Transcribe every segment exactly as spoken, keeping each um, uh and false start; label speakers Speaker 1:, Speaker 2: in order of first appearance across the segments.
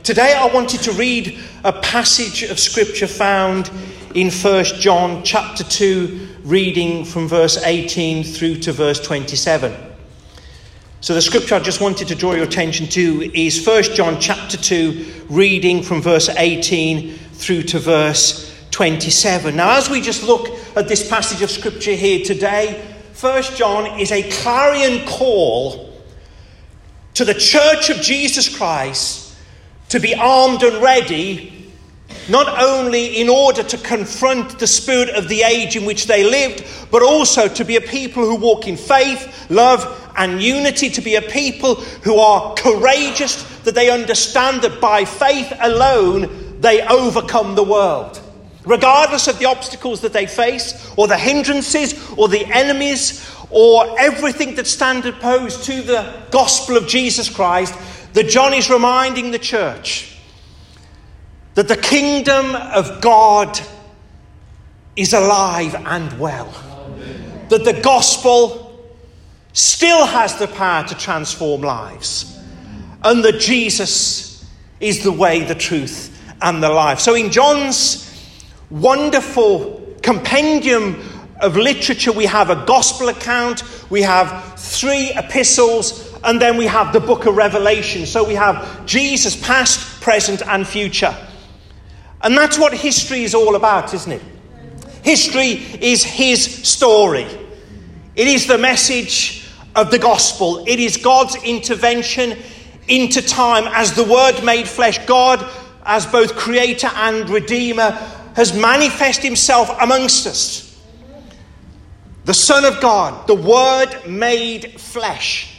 Speaker 1: Today I wanted to read a passage of scripture found in First John chapter two, reading from verse eighteen through to verse twenty-seven. So the scripture I just wanted to draw your attention to is First John chapter two, reading from verse eighteen through to verse twenty-seven. Now, as we just look at this passage of scripture here today, First John is a clarion call to the Church of Jesus Christ to be armed and ready, not only in order to confront the spirit of the age in which they lived, but also to be a people who walk in faith, love, and unity, to be a people who are courageous, that they understand that by faith alone they overcome the world. Regardless of the obstacles that they face, or the hindrances, or the enemies, or everything that stands opposed to the gospel of Jesus Christ, that John is reminding the church that the kingdom of God is alive and well. Amen. That the gospel still has the power to transform lives. And that Jesus is the way, the truth, and the life. So in John's wonderful compendium of literature, we have a gospel account, we have three epistles, and then we have the book of Revelation. So we have Jesus past, present, and future. And that's what history is all about, isn't it? History is his story. It is the message of the gospel. It is God's intervention into time as the Word made flesh. God, as both creator and redeemer, has manifested himself amongst us. The Son of God, the Word made flesh.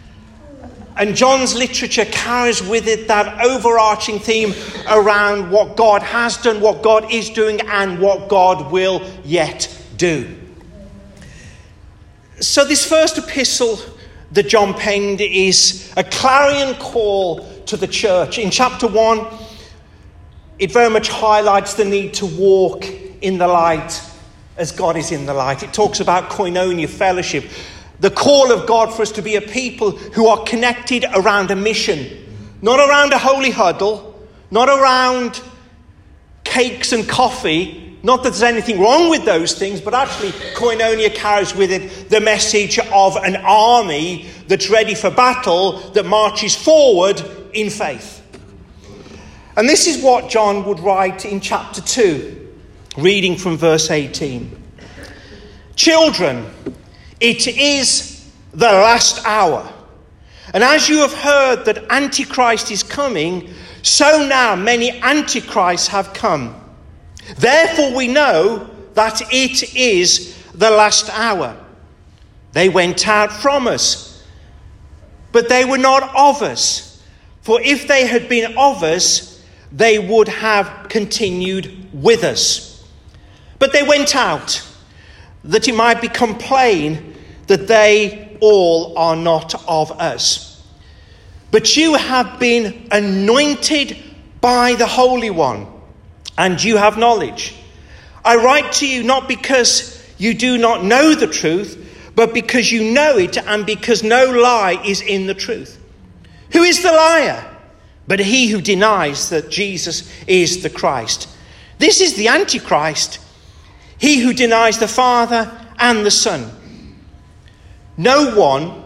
Speaker 1: And John's literature carries with it that overarching theme around what God has done, what God is doing, and what God will yet do. So this first epistle that John penned is a clarion call to the church. In chapter one, it very much highlights the need to walk in the light as God is in the light. It talks about koinonia, fellowship, the call of God for us to be a people who are connected around a mission, not around a holy huddle, not around cakes and coffee. Not that there's anything wrong with those things, but actually koinonia carries with it the message of an army that's ready for battle, that marches forward in faith. And this is what John would write in chapter two, reading from verse eighteen. Children, it is the last hour. And as you have heard that Antichrist is coming, so now many Antichrists have come. Therefore we know that it is the last hour. They went out from us, but they were not of us. For if they had been of us, they would have continued with us. But they went out, that it might become plain that they all are not of us. But you have been anointed by the Holy One, and you have knowledge. I write to you not because you do not know the truth, but because you know it, and because no lie is in the truth. Who is the liar? But he who denies that Jesus is the Christ. This is the Antichrist, he who denies the Father and the Son. No one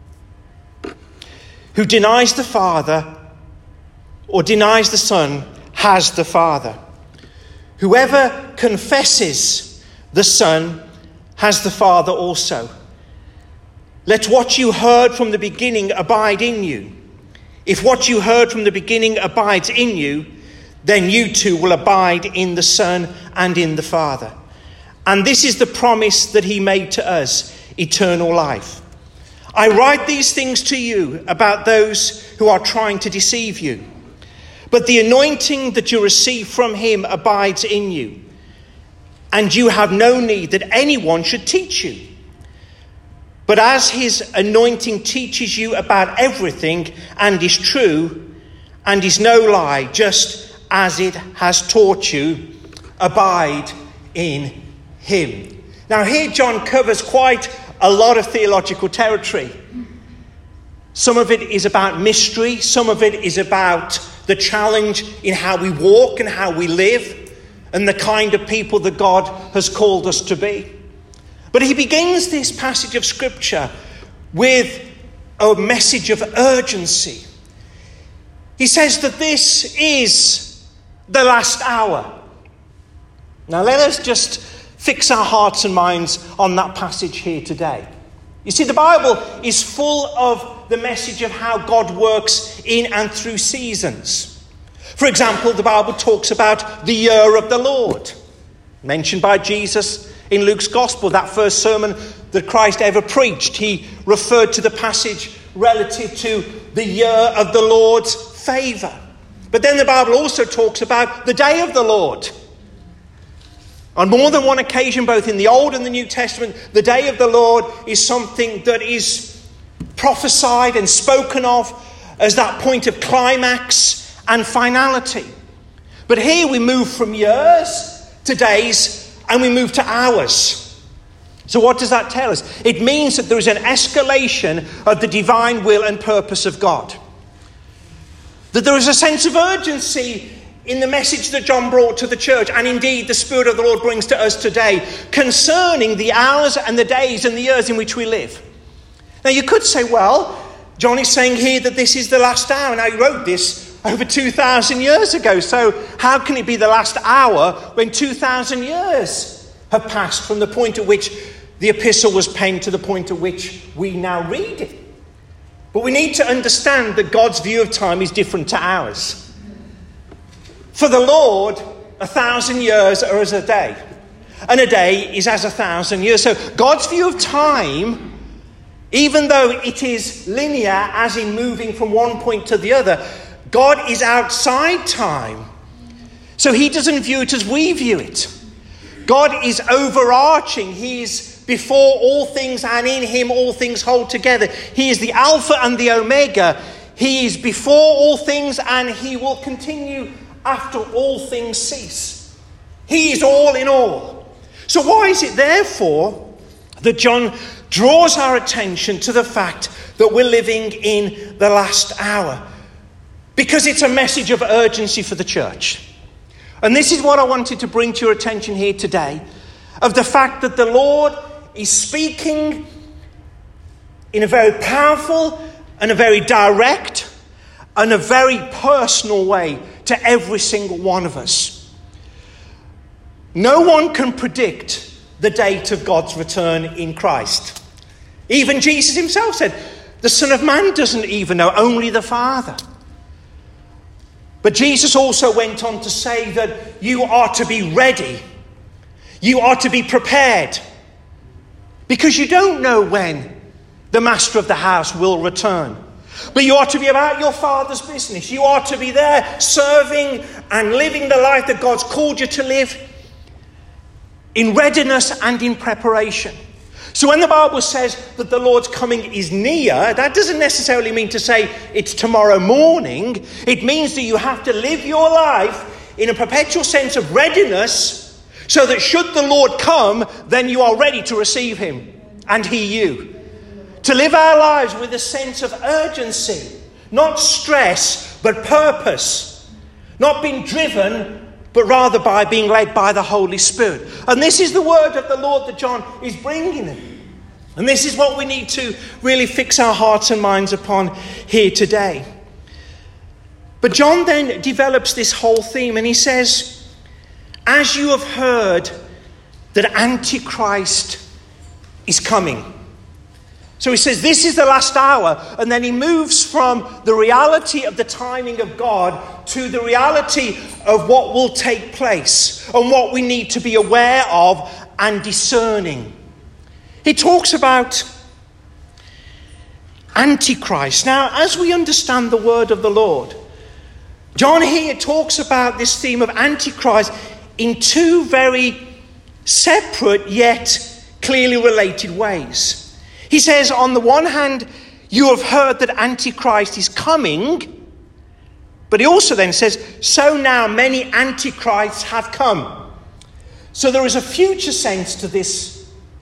Speaker 1: who denies the Father or denies the Son has the Father. Whoever confesses the Son has the Father also. Let what you heard from the beginning abide in you. If what you heard from the beginning abides in you, then you too will abide in the Son and in the Father. And this is the promise that he made to us, eternal life. I write these things to you about those who are trying to deceive you. But the anointing that you receive from him abides in you. And you have no need that anyone should teach you. But as his anointing teaches you about everything and is true and is no lie, just as it has taught you, abide in him. Now here John covers quite a lot of theological territory. Some of it is about mystery. Some of it is about the challenge in how we walk and how we live and the kind of people that God has called us to be. But he begins this passage of Scripture with a message of urgency. He says that this is the last hour. Now let us just fix our hearts and minds on that passage here today. You see, the Bible is full of the message of how God works in and through seasons. For example, the Bible talks about the year of the Lord, mentioned by Jesus in Luke's Gospel, that first sermon that Christ ever preached. He referred to the passage relative to the year of the Lord's favour. But then the Bible also talks about the day of the Lord. On more than one occasion, both in the Old and the New Testament, the day of the Lord is something that is prophesied and spoken of as that point of climax and finality. But here we move from years to days and we move to hours. So what does that tell us? It means that there is an escalation of the divine will and purpose of God. That there is a sense of urgency in the message that John brought to the church, and indeed the Spirit of the Lord brings to us today, concerning the hours and the days and the years in which we live. Now you could say, well, John is saying here that this is the last hour. Now he wrote this over two thousand years ago, so how can it be the last hour when two thousand years have passed from the point at which the epistle was penned to the point at which we now read it? But we need to understand that God's view of time is different to ours. For the Lord, a thousand years are as a day, and a day is as a thousand years. So God's view of time, even though it is linear, as in moving from one point to the other, God is outside time. So he doesn't view it as we view it. God is overarching. He is before all things, and in him all things hold together. He is the Alpha and the Omega. He is before all things, and he will continue after all things cease. He is all in all. So why is it therefore that John draws our attention to the fact that we're living in the last hour? Because it's a message of urgency for the church. And this is what I wanted to bring to your attention here today, of the fact that the Lord is speaking in a very powerful and a very direct and a very personal way to every single one of us. No one can predict the date of God's return in Christ. Even Jesus himself said, the Son of Man doesn't even know, only the Father. But Jesus also went on to say that you are to be ready. You are to be prepared. Because you don't know when the master of the house will return. But you are to be about your Father's business. You are to be there serving and living the life that God's called you to live in readiness and in preparation. So when the Bible says that the Lord's coming is near, that doesn't necessarily mean to say it's tomorrow morning. It means that you have to live your life in a perpetual sense of readiness, so that should the Lord come, then you are ready to receive him and he you. To live our lives with a sense of urgency, not stress, but purpose. Not being driven, but rather by being led by the Holy Spirit. And this is the word of the Lord that John is bringing in. And this is what we need to really fix our hearts and minds upon here today. But John then develops this whole theme, and he says, as you have heard that Antichrist is coming. So he says this is the last hour, and then he moves from the reality of the timing of God to the reality of what will take place and what we need to be aware of and discerning. He talks about Antichrist. Now, as we understand the word of the Lord, John here talks about this theme of Antichrist in two very separate yet clearly related ways. He says, on the one hand, you have heard that Antichrist is coming. But he also then says, so now many Antichrists have come. So there is a future sense to this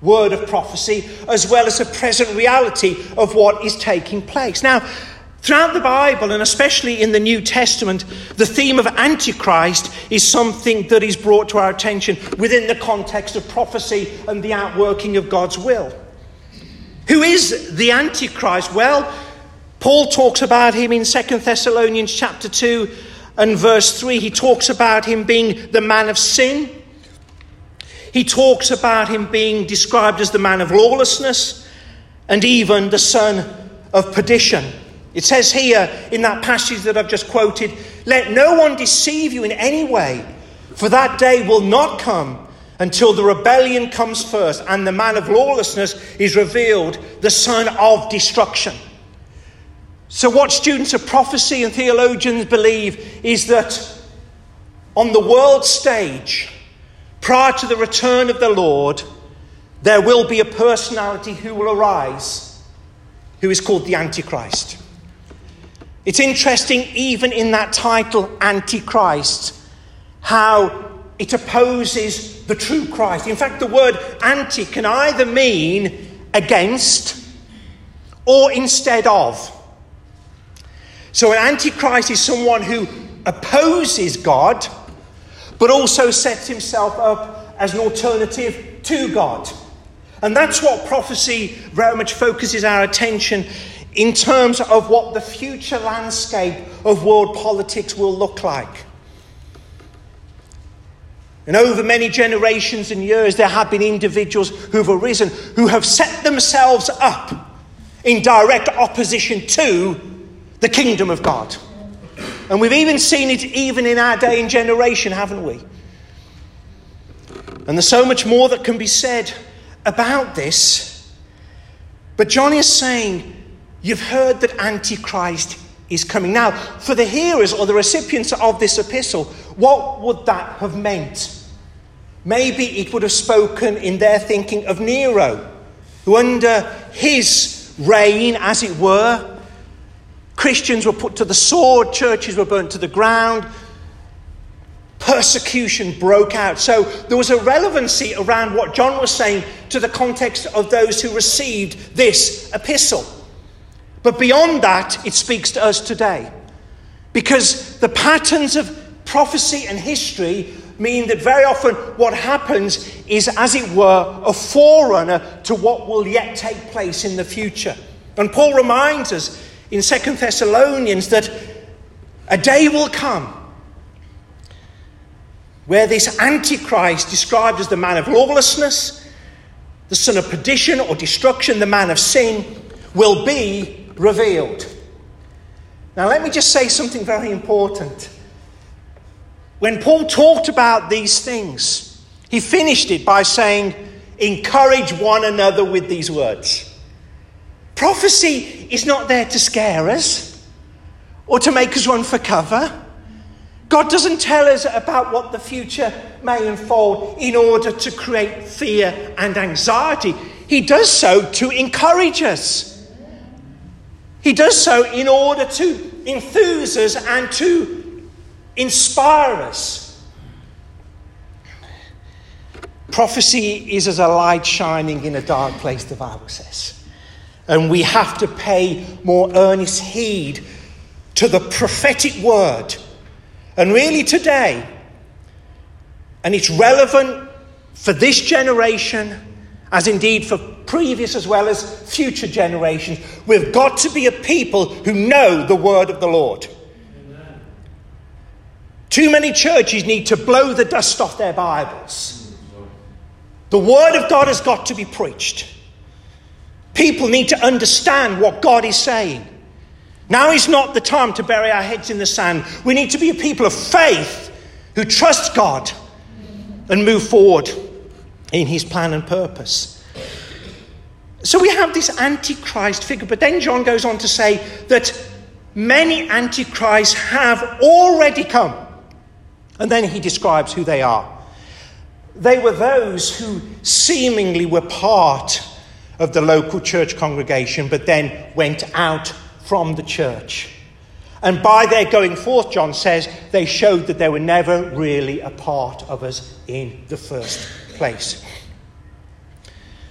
Speaker 1: word of prophecy, as well as a present reality of what is taking place. Now, throughout the Bible, and especially in the New Testament, the theme of Antichrist is something that is brought to our attention within the context of prophecy and the outworking of God's will. Who is the Antichrist? Well, Paul talks about him in Second Thessalonians chapter two and verse three. He talks about him being the man of sin. He talks about him being described as the man of lawlessness and even the son of perdition. It says here in that passage that I've just quoted, "Let no one deceive you in any way, for that day will not come until the rebellion comes first and the man of lawlessness is revealed, the son of destruction." So what students of prophecy and theologians believe is that on the world stage, prior to the return of the Lord, there will be a personality who will arise, who is called the Antichrist. It's interesting, even in that title, Antichrist, how it opposes the true Christ. In fact, the word anti can either mean against or instead of. So an Antichrist is someone who opposes God, but also sets himself up as an alternative to God. And that's what prophecy very much focuses our attention in terms of what the future landscape of world politics will look like. And over many generations and years, there have been individuals who've arisen, who have set themselves up in direct opposition to the kingdom of God. And we've even seen it even in our day and generation, haven't we? And there's so much more that can be said about this. But John is saying, you've heard that Antichrist is coming. Now, for the hearers or the recipients of this epistle, what would that have meant? Maybe it would have spoken in their thinking of Nero, who under his reign, as it were, Christians were put to the sword, churches were burnt to the ground, persecution broke out. So there was a relevancy around what John was saying to the context of those who received this epistle. But beyond that, it speaks to us today. Because the patterns of prophecy and history mean that very often what happens is, as it were, a forerunner to what will yet take place in the future. And Paul reminds us in Second Thessalonians that a day will come where this Antichrist, described as the man of lawlessness, the son of perdition or destruction, the man of sin, will be revealed. Now let me just say something very important. When Paul talked about these things, he finished it by saying, encourage one another with these words. Prophecy is not there to scare us or to make us run for cover. God doesn't tell us about what the future may unfold in order to create fear and anxiety. He does so to encourage us. He does so in order to enthuse us and to inspire us. Prophecy is as a light shining in a dark place, the Bible says. And we have to pay more earnest heed to the prophetic word. And really today, and it's relevant for this generation, as indeed for previous as well as future generations, we've got to be a people who know the word of the Lord. Amen. Too many churches need to blow the dust off their Bibles. The word of God has got to be preached. People need to understand what God is saying. Now is not the time to bury our heads in the sand. We need to be a people of faith who trust God and move forward in his plan and purpose. So we have this Antichrist figure, but then John goes on to say that many Antichrists have already come. And then he describes who they are. They were those who seemingly were part of the local church congregation, but then went out from the church. And by their going forth, John says, they showed that they were never really a part of us in the first place.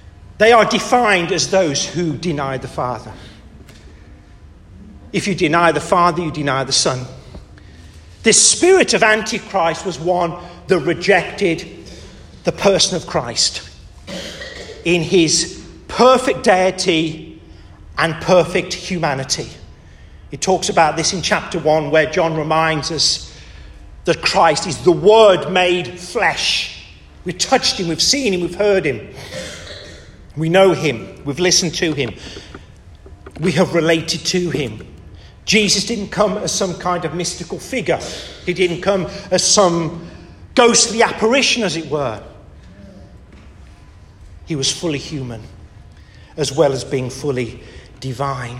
Speaker 1: They are defined as those who deny the Father. If you deny the Father, you deny the Son. This spirit of Antichrist was one that rejected the person of Christ in his perfect deity and perfect humanity. It talks about this in chapter one, where John reminds us that Christ is the Word made flesh. We've touched him, we've seen him, we've heard him. We know him, we've listened to him. We have related to him. Jesus didn't come as some kind of mystical figure. He didn't come as some ghostly apparition, as it were. He was fully human, as well as being fully divine.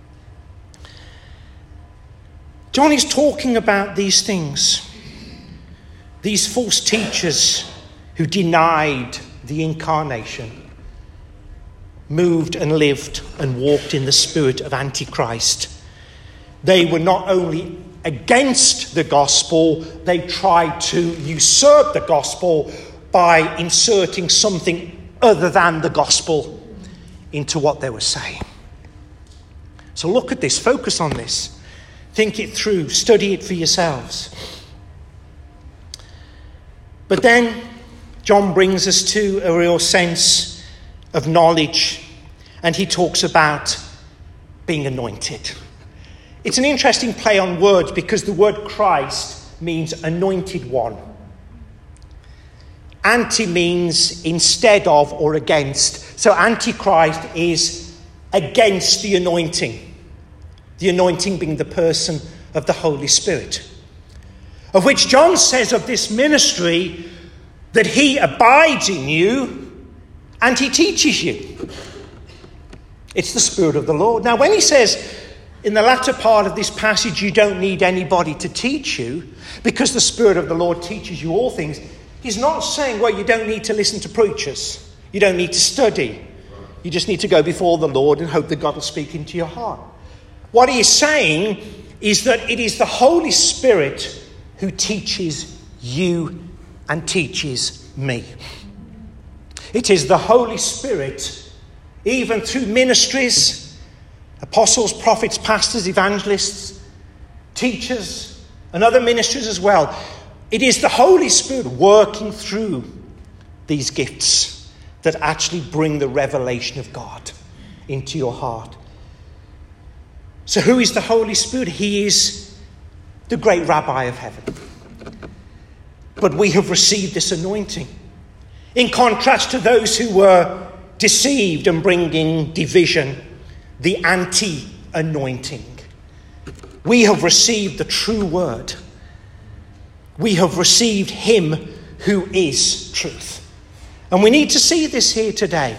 Speaker 1: John is talking about these things. These false teachers who denied the incarnation, moved and lived and walked in the spirit of Antichrist. They were not only against the gospel, they tried to usurp the gospel by inserting something other than the gospel into what they were saying. So look at this, focus on this, think it through, study it for yourselves. But then John brings us to a real sense of knowledge, and he talks about being anointed. It's an interesting play on words, because the word Christ means anointed one. Anti means instead of or against. So Antichrist is against the anointing. The anointing being the person of the Holy Spirit. Of which John says of this ministry that he abides in you and he teaches you. It's the Spirit of the Lord. Now when he says in the latter part of this passage, you don't need anybody to teach you because the Spirit of the Lord teaches you all things, he's not saying, well, you don't need to listen to preachers. You don't need to study. You just need to go before the Lord and hope that God will speak into your heart. What he is saying is that it is the Holy Spirit who teaches you and teaches me. It is the Holy Spirit, even through ministries, apostles, prophets, pastors, evangelists, teachers, and other ministries as well. It is the Holy Spirit working through these gifts that actually bring the revelation of God into your heart. So who is the Holy Spirit? He is the great Rabbi of heaven. But we have received this anointing. In contrast to those who were deceived and bringing division, the anti-anointing. We have received the true word. We have received him who is truth. And we need to see this here today.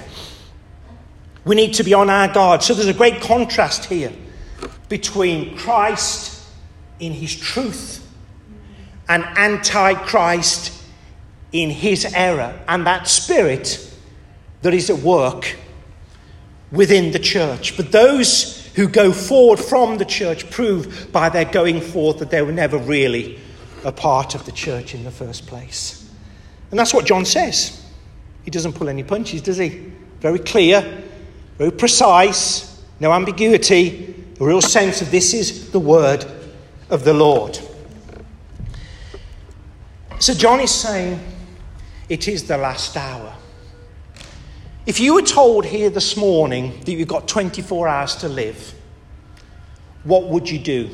Speaker 1: We need to be on our guard. So there's a great contrast here between Christ in his truth and Antichrist in his error, and that spirit that is at work within the church. But those who go forward from the church prove by their going forth that they were never really a part of the church in the first place. And that's what John says. He doesn't pull any punches, does he? Very clear, very precise, no ambiguity, a real sense of this is the word of the Lord. So John is saying it is the last hour. If you were told here this morning that you've got twenty-four hours to live, what would you do?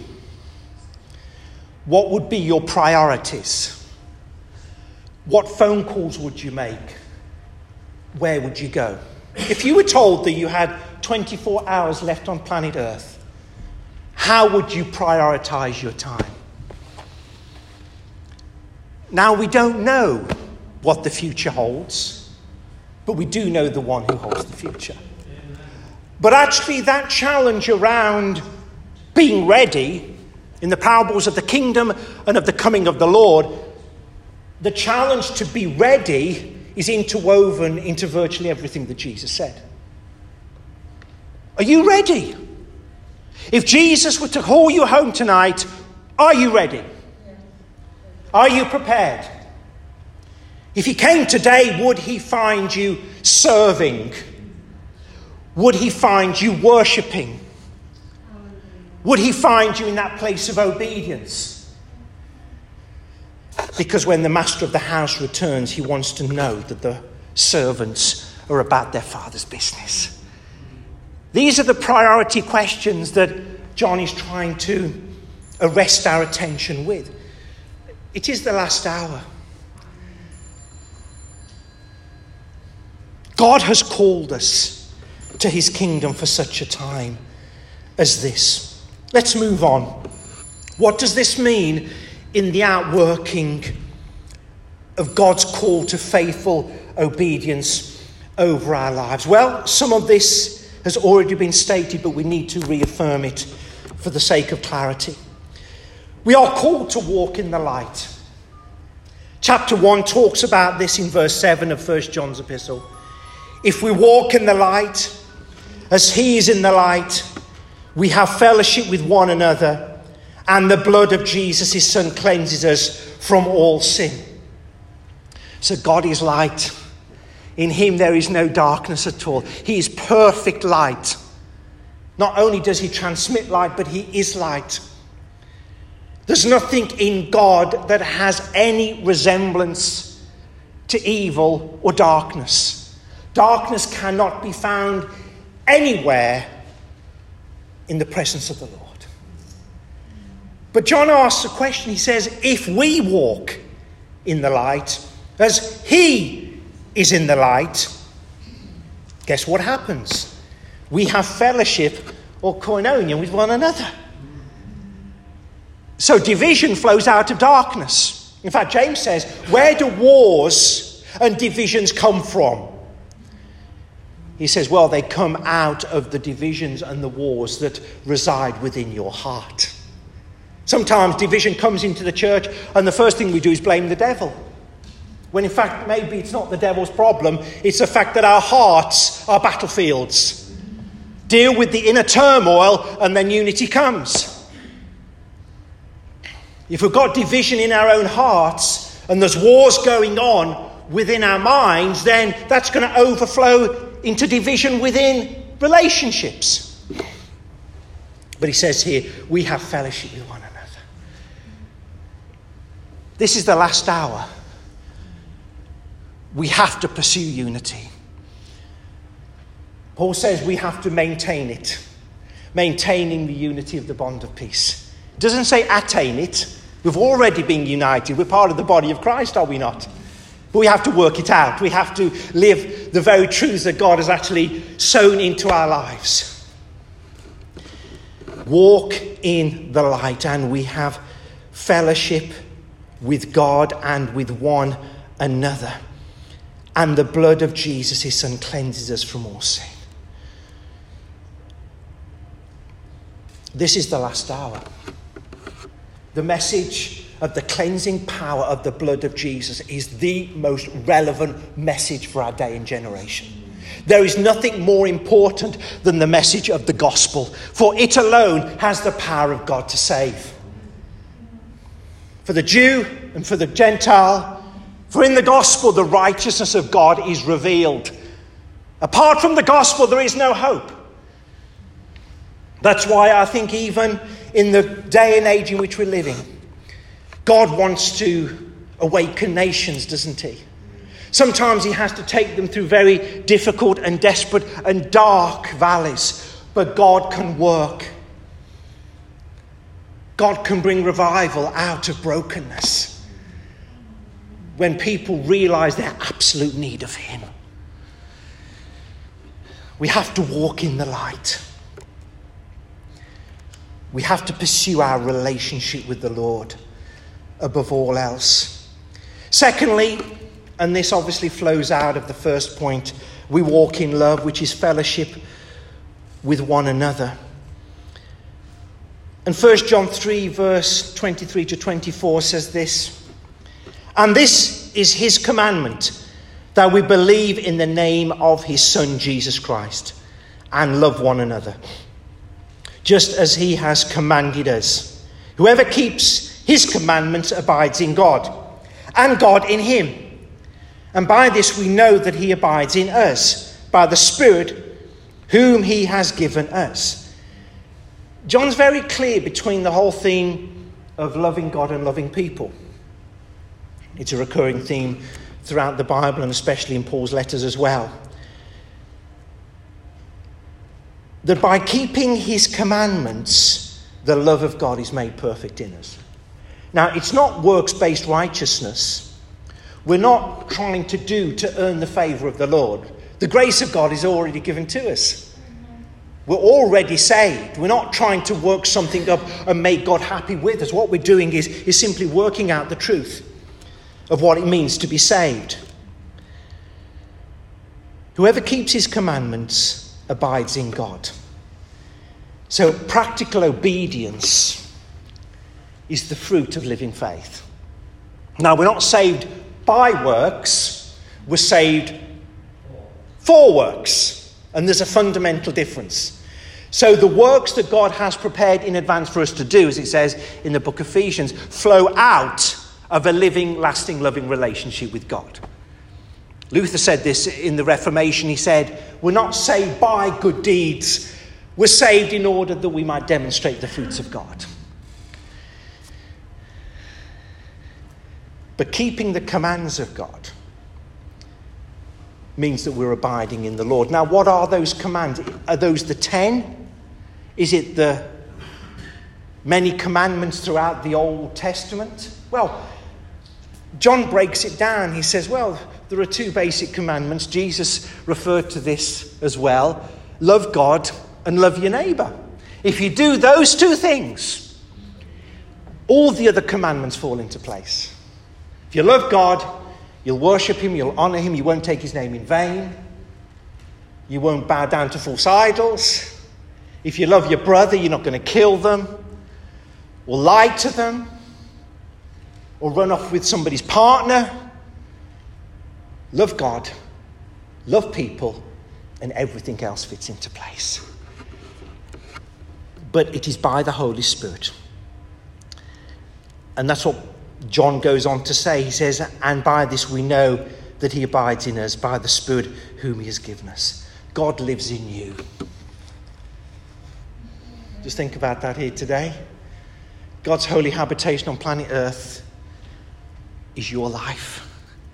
Speaker 1: What would be your priorities? What phone calls would you make? Where would you go? If you were told that you had twenty-four hours left on planet Earth, how would you prioritize your time? Now, we don't know what the future holds, but we do know the one who holds the future. But actually, that challenge around being ready in the parables of the kingdom and of the coming of the Lord, the challenge to be ready is interwoven into virtually everything that Jesus said. Are you ready? If Jesus were to call you home tonight, are you ready? Are you prepared? If he came today, would he find you serving would he find you worshipping? Would he find you in that place of obedience? Because when the master of the house returns, he wants to know that the servants are about their father's business. These are the priority questions that John is trying to arrest our attention with. It is the last hour. God has called us to his kingdom for such a time as this. Let's move on. What does this mean in the outworking of God's call to faithful obedience over our lives? Well, some of this has already been stated, but we need to reaffirm it for the sake of clarity. We are called to walk in the light. Chapter one talks about this in verse seven of First John's epistle. If we walk in the light, as he is in the light, we have fellowship with one another, and the blood of Jesus, his son, cleanses us from all sin. So God is light. In him there is no darkness at all. He is perfect light. Not only does he transmit light, but he is light. There's nothing in God that has any resemblance to evil or darkness. Darkness cannot be found anywhere in the presence of the Lord. But John asks a question. He says, if we walk in the light, as he is in the light, guess what happens? We have fellowship or koinonia with one another. So division flows out of darkness. In fact, James says, where do wars and divisions come from? He says, well, they come out of the divisions and the wars that reside within your heart. Sometimes division comes into the church and the first thing we do is blame the devil. When in fact, maybe it's not the devil's problem. It's the fact that our hearts are battlefields. Deal with the inner turmoil and then unity comes. If we've got division in our own hearts and there's wars going on within our minds, then that's going to overflow into division within relationships. But he says here, we have fellowship with one another. This is the last hour. We have to pursue unity. Paul says we have to maintain it. Maintaining the unity of the bond of peace. It doesn't say attain it. We've already been united. We're part of the body of Christ, are we not? But we have to work it out. We have to live the very truths that God has actually sown into our lives. Walk in the light, and we have fellowship with God and with one another. And the blood of Jesus, his son, cleanses us from all sin. This is the last hour. The message of the cleansing power of the blood of Jesus is the most relevant message for our day and generation. There is nothing more important than the message of the gospel, for it alone has the power of God to save. For the Jew and for the Gentile, for in the gospel the righteousness of God is revealed. Apart from the gospel there is no hope. That's why I think even in the day and age in which we're living, God wants to awaken nations, doesn't he? Sometimes he has to take them through very difficult and desperate and dark valleys, but God can work. God can bring revival out of brokenness when people realize their absolute need of him. We have to walk in the light. We have to pursue our relationship with the Lord above all else. Secondly, and this obviously flows out of the first point, we walk in love, which is fellowship with one another. And First John three, verse twenty-three to twenty-four says this, and this is his commandment, that we believe in the name of his Son, Jesus Christ, and love one another, just as he has commanded us. Whoever keeps his commandments abides in God, and God in him. And by this we know that he abides in us, by the Spirit whom he has given us. John's very clear between the whole theme of loving God and loving people. It's a recurring theme throughout the Bible and especially in Paul's letters as well. That by keeping his commandments, the love of God is made perfect in us. Now, it's not works-based righteousness. We're not trying to do to earn the favour of the Lord. The grace of God is already given to us. We're already saved. We're not trying to work something up and make God happy with us. What we're doing is, is simply working out the truth of what it means to be saved. Whoever keeps his commandments abides in God. So practical obedience is the fruit of living faith. Now, we're not saved by works, we're saved for works. And there's a fundamental difference. So the works that God has prepared in advance for us to do, as it says in the book of Ephesians, flow out of a living, lasting, loving relationship with God. Luther said this in the Reformation. He said, we're not saved by good deeds. We're saved in order that we might demonstrate the fruits of God. But keeping the commands of God means that we're abiding in the Lord. Now, what are those commands? Are those the ten? Is it the many commandments throughout the Old Testament? Well, John breaks it down. He says, well, there are two basic commandments. Jesus referred to this as well. Love God and love your neighbour. If you do those two things, all the other commandments fall into place. If you love God, you'll worship him, you'll honour him, you won't take his name in vain. You won't bow down to false idols. If you love your brother, you're not going to kill them or lie to them or run off with somebody's partner. Love God, love people, and everything else fits into place. But it is by the Holy Spirit. And that's what John goes on to say. He says, and by this we know that he abides in us, by the Spirit whom he has given us. God lives in you. Just think about that here today. God's holy habitation on planet Earth is your life.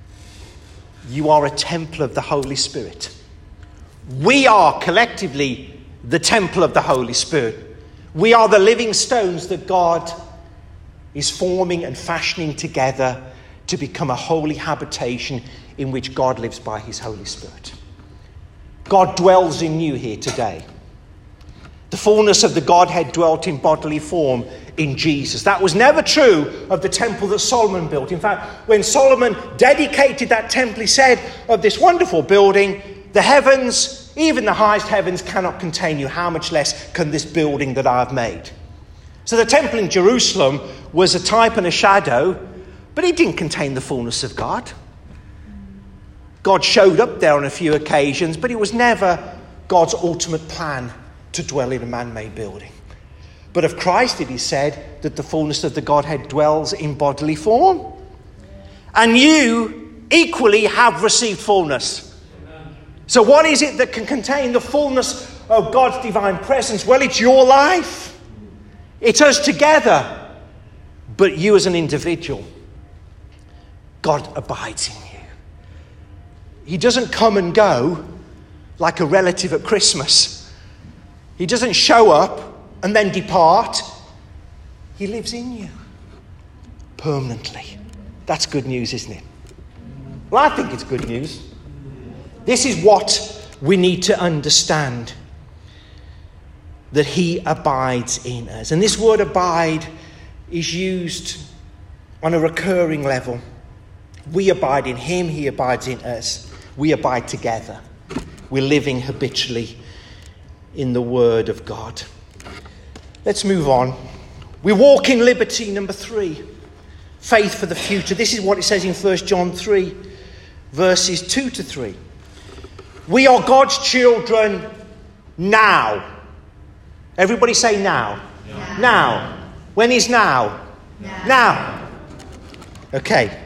Speaker 1: You are a temple of the Holy Spirit. We are collectively the temple of the Holy Spirit. We are the living stones that God is forming and fashioning together to become a holy habitation in which God lives by his Holy Spirit. God dwells in you here today. The fullness of the Godhead dwelt in bodily form in Jesus. That was never true of the temple that Solomon built. In fact, when Solomon dedicated that temple, he said of this wonderful building, the heavens, even the highest heavens, cannot contain you. How much less can this building that I have made? So the temple in Jerusalem was a type and a shadow, but it didn't contain the fullness of God. God showed up there on a few occasions, but it was never God's ultimate plan to dwell in a man-made building. But of Christ it is said that the fullness of the Godhead dwells in bodily form. And you equally have received fullness. So what is it that can contain the fullness of God's divine presence? Well, it's your life. It's us together. But you as an individual, God abides in you. He doesn't come and go like a relative at Christmas. He doesn't show up and then depart. He lives in you permanently. That's good news, isn't it? Well, I think it's good news. This is what we need to understand, that he abides in us. And this word abide is used on a recurring level. We abide in him, he abides in us. We abide together. We're living habitually in the word of God. Let's move on. We walk in liberty, number three. Faith for the future. This is what it says in First John three, verses two to three. We are God's children now. Everybody say now. Yeah. Now. When is now? Yeah. Now. Okay.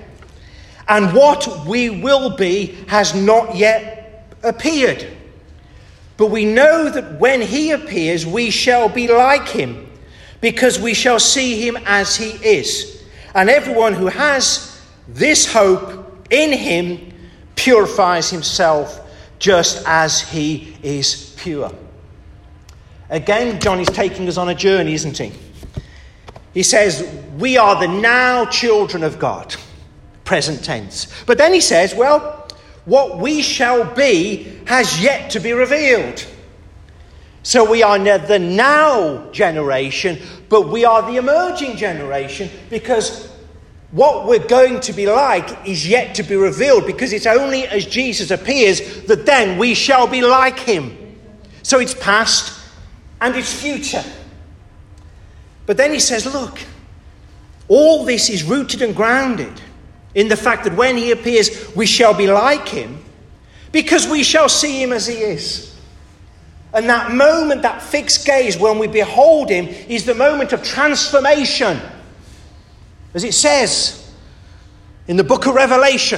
Speaker 1: And what we will be has not yet appeared. But we know that when he appears, we shall be like him, because we shall see him as he is. And everyone who has this hope in him purifies himself just as he is pure. Again, John is taking us on a journey, isn't he? He says, we are the now children of God, present tense. But then he says, well, what we shall be has yet to be revealed. So we are the now generation, but we are the emerging generation, because what we're going to be like is yet to be revealed, because it's only as Jesus appears that then we shall be like him. So it's past and it's future. But then he says, look, all this is rooted and grounded in the fact that when he appears, we shall be like him, because we shall see him as he is. And that moment, that fixed gaze when we behold him, is the moment of transformation. As it says in the book of Revelation,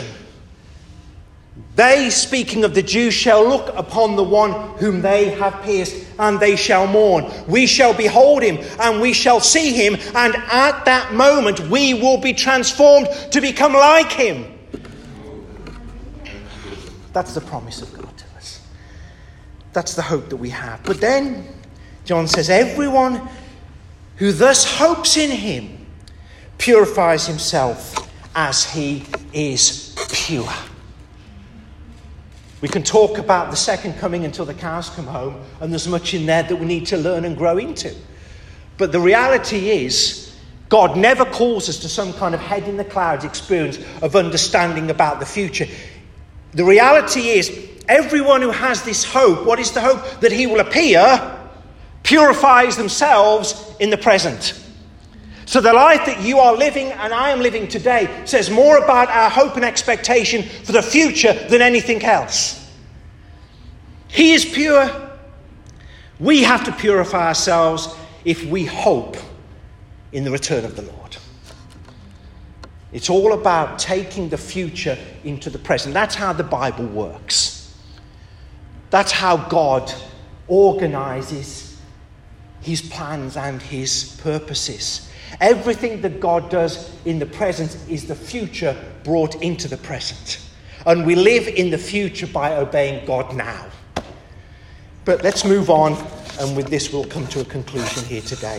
Speaker 1: they, speaking of the Jews, shall look upon the one whom they have pierced, and they shall mourn. We shall behold him, and we shall see him, and at that moment we will be transformed to become like him. That's the promise of God to us. That's the hope that we have. But then, John says, everyone who thus hopes in him purifies himself as he is pure. We can talk about the second coming until the cows come home, and there's much in there that we need to learn and grow into. But the reality is, God never calls us to some kind of head in the clouds experience of understanding about the future. The reality is, everyone who has this hope, what is the hope? That he will appear, purifies themselves in the present. So the life that you are living and I am living today says more about our hope and expectation for the future than anything else. He is pure. We have to purify ourselves if we hope in the return of the Lord. It's all about taking the future into the present. That's how the Bible works. That's how God organizes his plans and his purposes. Everything that God does in the present is the future brought into the present. And we live in the future by obeying God now. But let's move on, and with this we'll come to a conclusion here today.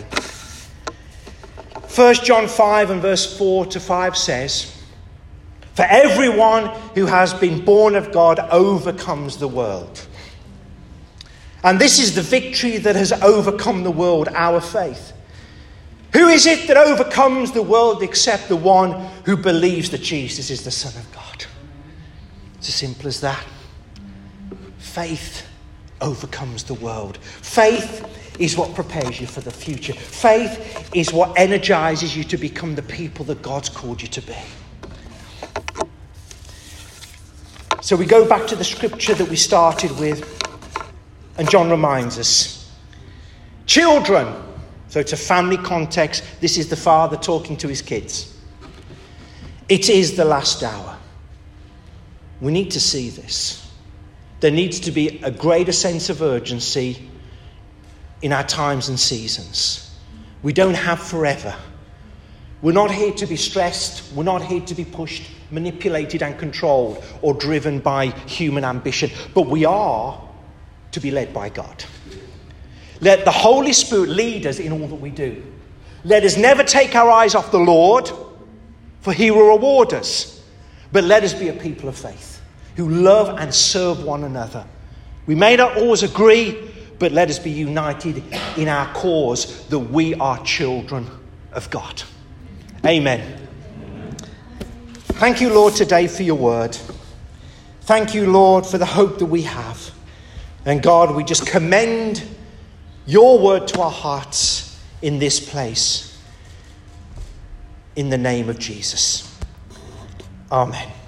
Speaker 1: First John five and verse four to five says, "For everyone who has been born of God overcomes the world. And this is the victory that has overcome the world, our faith. Who is it that overcomes the world except the one who believes that Jesus is the Son of God?" It's as simple as that. Faith overcomes the world. Faith is what prepares you for the future. Faith is what energizes you to become the people that God's called you to be. So we go back to the scripture that we started with, and John reminds us. Children, so it's a family context. This is the father talking to his kids. It is the last hour. We need to see this. There needs to be a greater sense of urgency in our times and seasons. We don't have forever. We're not here to be stressed. We're not here to be pushed, manipulated and controlled or driven by human ambition. But we are to be led by God. Let the Holy Spirit lead us in all that we do. Let us never take our eyes off the Lord, for he will reward us. But let us be a people of faith who love and serve one another. We may not always agree, but let us be united in our cause that we are children of God. Amen. Thank you, Lord, today for your word. Thank you, Lord, for the hope that we have. And God, we just commend your word to our hearts in this place. In the name of Jesus. Amen.